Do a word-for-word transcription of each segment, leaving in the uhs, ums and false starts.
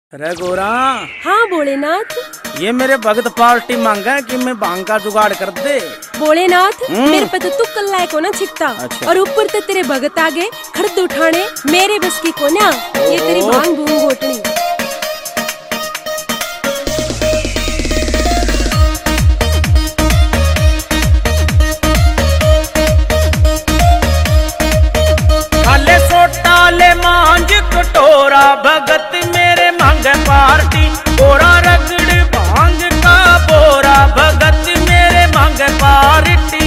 अरे गोरा। हाँ भोलेनाथ। ये मेरे भगत पार्टी मांगा है कि मैं भांग का जुगाड़ कर दे। भोलेनाथ मेरे पे तो तू कल्ला को ना छिकता। अच्छा। और ऊपर तो तेरे भगत आगे खड़द उठाने मेरे बस की को ना। ये तेरी भांग भूंग घोटनी। खाले सोटा ले मांझ कटोरा भगत मेरे मांग पार्टी। गोरा रगड़ भांग का बोरा भगत मेरे मांग पार्टी।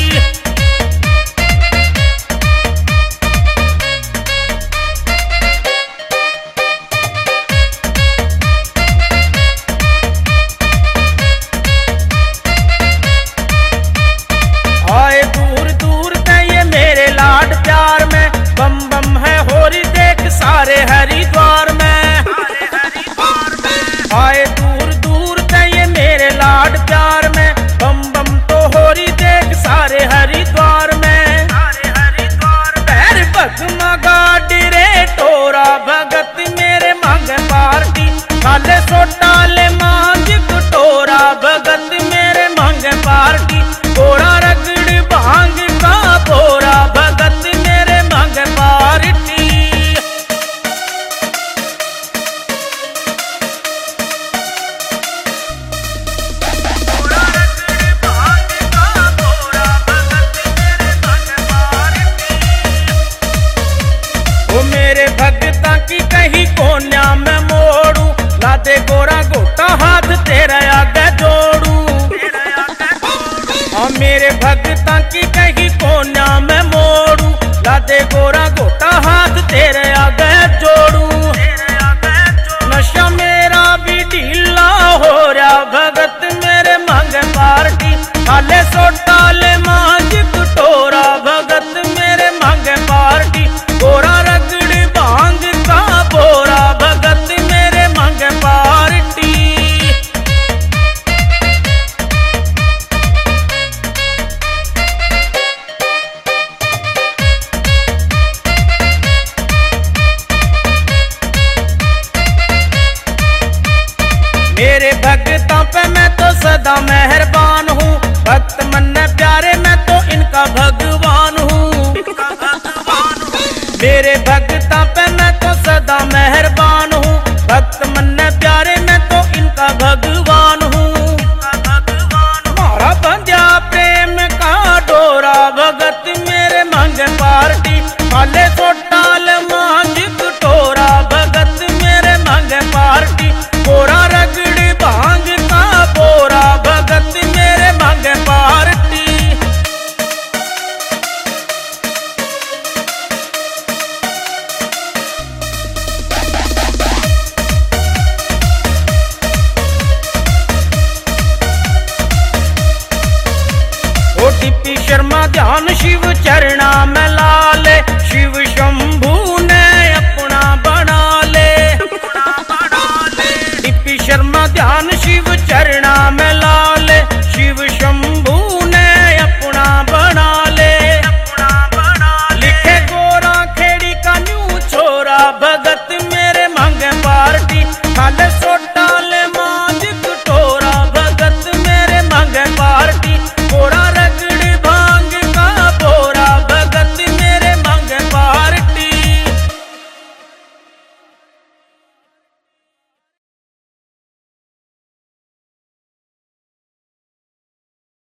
आए दूर दूर ते ये मेरे लाड प्यार में बम बम है होरी देख सारे हरिद्वार में। आए दूर दूर ते ये मेरे लाड प्यार में बम बम तो होरी देख सारे हरिद्वार में। पैर भगमा गाड़ी रे टोरा भगत मेरे मांग पार्टी। खाले सोटा ले मांझ कटोरा भगत मेरे मांग पार्टी। गोरा रगड़ भांग का बोरा भगत मेरे मांग पार्टी। ओ मेरे भगता की कहीं कोन्या में मोड़ू लादे गोरा गोटा हाथ तेरा आगे जोड़ू। हाँ मेरे भगता की कहीं कोन्या में मोड़ू लादे गोरा गोटा हाथ तेरे आगे जोड़ू। नशा मेरा भी ढीला हो रहा भगत मेरे मांग पार्टी। खाले सोटा ले मांझ कटोरा भगत मेरे मांग पार्टी। गोरा रगड़ भांग का बोरा भगत मेरे मांग पार्टी। मेरे भक्तों पे मैं तो सदा मेहरबान हूँ। भक्त मन प्यारे मैं तो इनका भगवान हूँ। मेरे भक्तों पे मैं तो सदा मेहरबान हूँ। भक्त मन प्यारे मैं तो इनका भगवान हूँ। मारा बंध्या प्रेम का डोरा भगत मेरे मांग पार्टी। खाले सोटा ले मांझ कटोरा भगत मेरे मांग पार्टी। गोरा रगड़ भांग का बोरा भगत मेरे मांग पार्टी। ओ टिप्पी शर्मा ध्यान शिव चरणा में